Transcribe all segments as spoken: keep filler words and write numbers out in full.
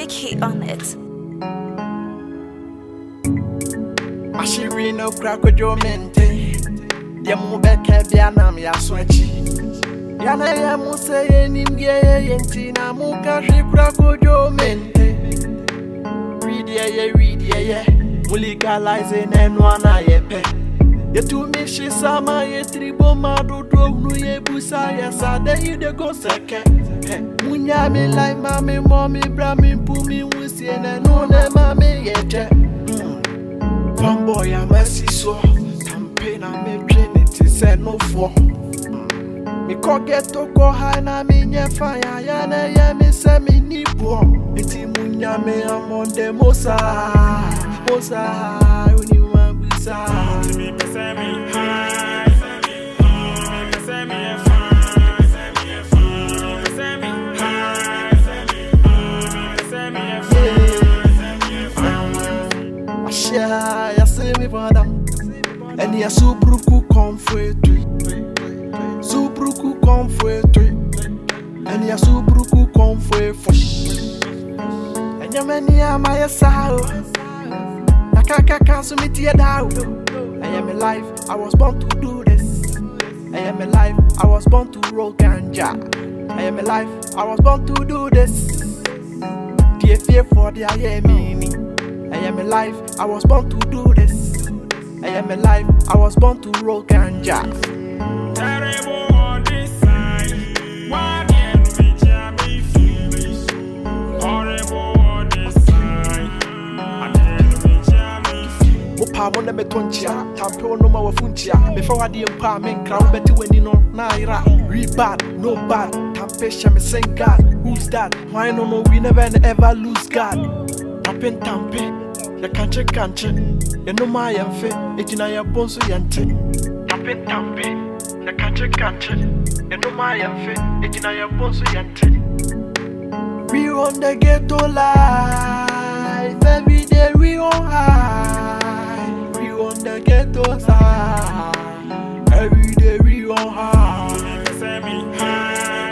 Vicky on it. Ashiri no crack jo mente. Yamu beke bianam ya swechi. Yana yamu say nimge yenti na muka shi crack jo mente. Read ye ye read ye ye. Legalizing and one yepe. Ye to me she sama ye tribo madu drog no ye busa ye sa de you de go seke. Munya me like mami mommy brami pumi wusi na no na mami ye je. Fanboy a mercy so campaign a me train it say no for. Me ko get to go high na me nye fire ya na ye me say me ni bo. Iti munya me amon de mosa mosa uni wa bisa. Me pese me high, me pese me fine, me pese me high, me pese me fine. Ashia ya se me badam, eni ya subruku comfort. Subruku comfort, eni ya subruku comfort. Enya meni ama ya sao. Kaka cancel me tear down. I am alive, I was born to do this. I am alive, I was born to roll ganja. I am alive, I was born to do this. Dear fear for the I am meaning. I am alive, I was born to do this. I am alive, I was born to roll ganja. Terrible on this side. Why can't we jam me feelings? Horrible on this side. I can't we jam me feelings. Mopa mo na metonchia, tampe no ma wafunchia. Before I didn't pa men crowd beti weni no na ira. Real bad, no bad. Tampe sha me sing God. Who's that? Why no no we never and ever lose God. Tampe tampe, ya kanche kanche. Ya no ma yamfe, ejina ya bonso yante. Tampe tampe, ya kanche kanche. Ya no ma yamfe, ejina ya bonso yante. We on the ghetto life, every day we on high. We on the ghetto side, every day we on high. Me pese me high,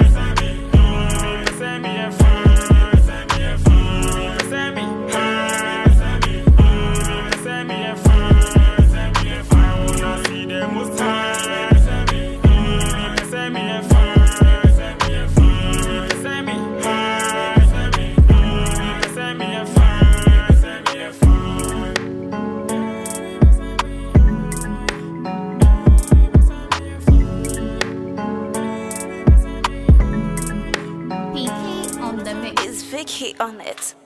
me pese me fine, me pese me high, me pese me fine. I wanna see the most high. Me pese me fine, me pese me high, me pese me Vicky on the mix. Is Vicky on it.